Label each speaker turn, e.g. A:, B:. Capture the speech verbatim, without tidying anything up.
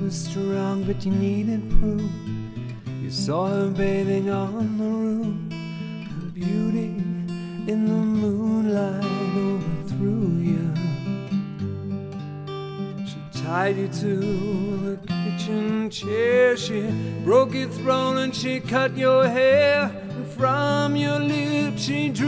A: was strong, but you needed proof. You saw her bathing on the roof. Her beauty in the moonlight overthrew you. She tied you to the kitchen chair. She broke your throne and she cut your hair. And from your lips she drew